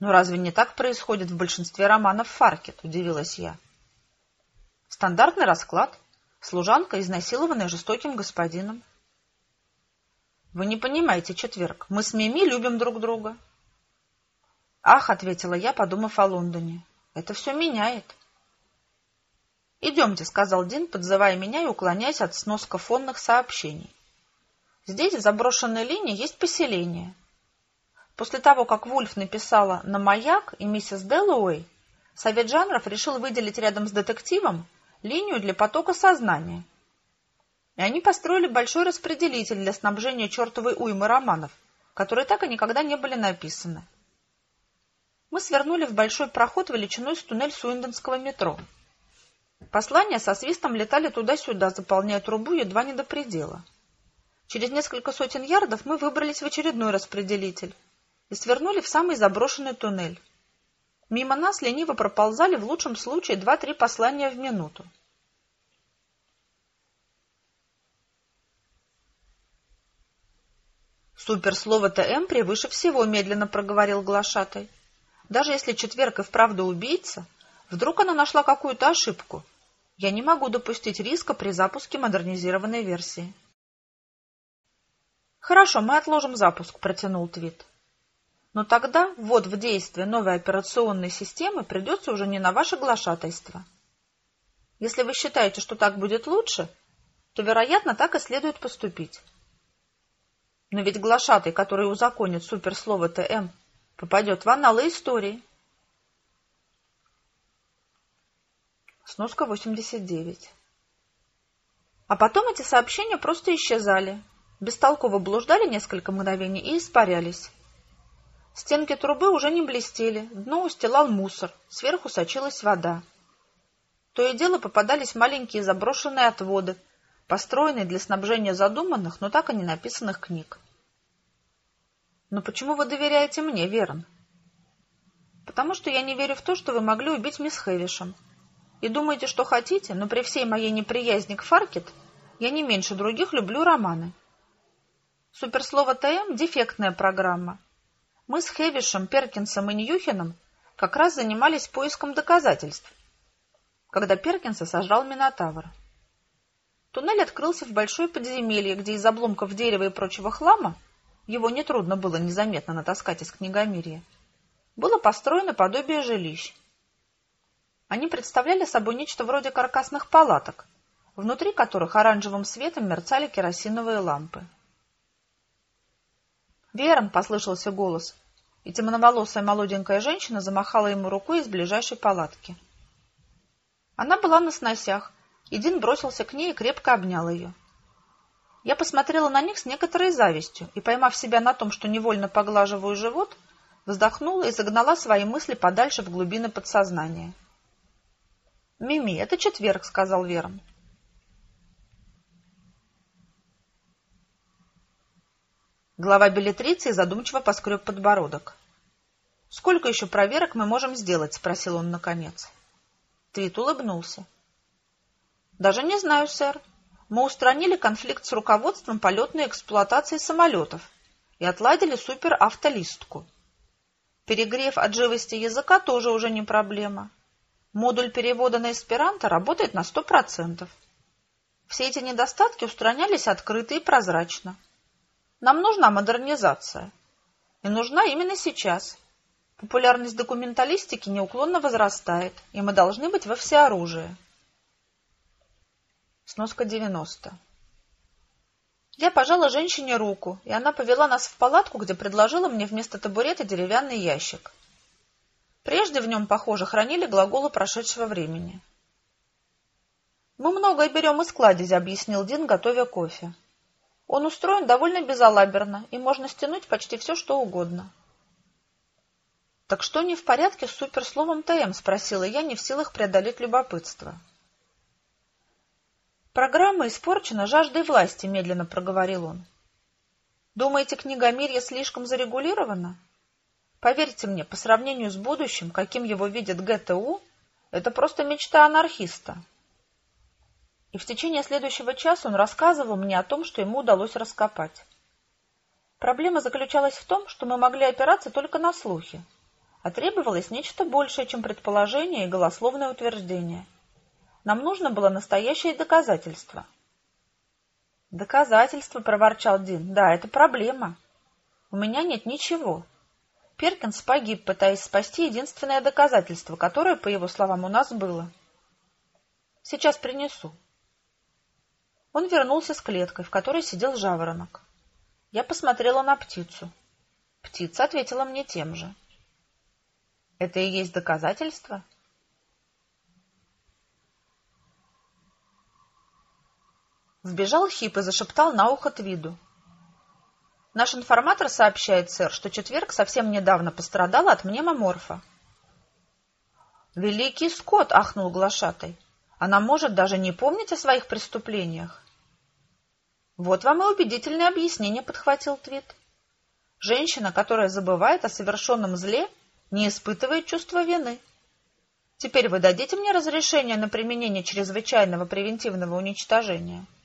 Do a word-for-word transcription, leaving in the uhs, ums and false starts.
Ну разве не так происходит в большинстве романов Фаркет, удивилась я. Стандартный расклад. Служанка, изнасилованная жестоким господином. Вы не понимаете, Четверг. Мы с Мими любим друг друга. Ах, ответила я, подумав о Лондоне. Это все меняет. Идемте, сказал Дин, подзывая меня и уклоняясь от сноскофонных сообщений. Здесь, в заброшенной линии, есть поселение. После того, как Вульф написала на «Маяк» и миссис Дэллоуэй, Совет жанров решил выделить рядом с детективом линию для потока сознания. И они построили большой распределитель для снабжения чертовой уймы романов, которые так и никогда не были написаны. Мы свернули в большой проход величиной с туннель Суиндонского метро. Послания со свистом летали туда-сюда, заполняя трубу едва не до предела. Через несколько сотен ярдов мы выбрались в очередной распределитель и свернули в самый заброшенный туннель. Мимо нас лениво проползали в лучшем случае два-три послания в минуту. Суперслово ТМ превыше всего, медленно проговорил глашатай. Даже если Четверг и вправду убийца, вдруг она нашла какую-то ошибку. Я не могу допустить риска при запуске модернизированной версии. Хорошо, мы отложим запуск, протянул Твит. Но тогда ввод в действие новой операционной системы придется уже не на ваше глашатайство. Если вы считаете, что так будет лучше, то, вероятно, так и следует поступить. Но ведь глашатай, который узаконит суперслово ТМ, попадет в анналы истории. Сноска восемьдесят девять. А потом эти сообщения просто исчезали, бестолково блуждали несколько мгновений и испарялись. Стенки трубы уже не блестели, дно устилал мусор, сверху сочилась вода. То и дело попадались маленькие заброшенные отводы, построенные для снабжения задуманных, но так и не написанных книг. Но почему вы доверяете мне, Верн? Потому что я не верю в то, что вы могли убить мисс Хэвишем. И думаете, что хотите, но при всей моей неприязни к Фаркет я не меньше других люблю романы. Суперслово ТМ – дефектная программа. Мы с Хэвишем, Перкинсом и Ньюхеном как раз занимались поиском доказательств, когда Перкинса сожрал Минотавр. Туннель открылся в большое подземелье, где из обломков дерева и прочего хлама, его нетрудно было незаметно натаскать из книгомирья, было построено подобие жилищ. Они представляли собой нечто вроде каркасных палаток, внутри которых оранжевым светом мерцали керосиновые лампы. «Верн!» — послышался голос, и темноволосая молоденькая женщина замахала ему рукой из ближайшей палатки. Она была на сносях, и Дин бросился к ней и крепко обнял ее. Я посмотрела на них с некоторой завистью и, поймав себя на том, что невольно поглаживаю живот, вздохнула и загнала свои мысли подальше в глубины подсознания. «Мими, это Четверг», — сказал Верн. Глава беллетрицы задумчиво поскреб подбородок. «Сколько еще проверок мы можем сделать?» — спросил он наконец. Твит улыбнулся. «Даже не знаю, сэр. Мы устранили конфликт с руководством полетной эксплуатации самолетов и отладили суперавтолистку. Перегрев от живости языка тоже уже не проблема. Модуль перевода на эсперанто работает на сто процентов. Все эти недостатки устранялись открыто и прозрачно. Нам нужна модернизация. И нужна именно сейчас. Популярность документалистики неуклонно возрастает, и мы должны быть во всеоружии». Сноска девяносто. Я пожала женщине руку, и она повела нас в палатку, где предложила мне вместо табурета деревянный ящик. Прежде в нем, похоже, хранили глаголы прошедшего времени. «Мы многое берем из кладези», — объяснил Дин, готовя кофе. «Он устроен довольно безалаберно, и можно стянуть почти все, что угодно». «Так что не в порядке с суперсловом ТМ?» — спросила я, не в силах преодолеть любопытство. «Программа испорчена жаждой власти», — медленно проговорил он. «Думаете, книгомирье слишком зарегулировано? Поверьте мне, по сравнению с будущим, каким его видит ГТУ, это просто мечта анархиста». И в течение следующего часа он рассказывал мне о том, что ему удалось раскопать. Проблема заключалась в том, что мы могли опираться только на слухи, А требовалось нечто большее, чем предположение и голословное утверждение. Нам нужно было настоящее доказательство. «Доказательство», — проворчал Дин. «Да, это проблема. У меня нет ничего. Перкинс погиб, пытаясь спасти единственное доказательство, которое, по его словам, у нас было. Сейчас принесу». Он вернулся с клеткой, в которой сидел жаворонок. Я посмотрела на птицу. Птица ответила мне тем же. «Это и есть доказательство?» Сбежал Хип и зашептал на ухо Твиду. «Наш информатор сообщает, сэр, что Четверг совсем недавно пострадал от мнемоморфа». «Великий Скотт!» — ахнул глашатай. «Она может даже не помнить о своих преступлениях». «Вот вам и убедительное объяснение», — подхватил Твид. «Женщина, которая забывает о совершенном зле, не испытывает чувства вины. Теперь вы дадите мне разрешение на применение чрезвычайного превентивного уничтожения?»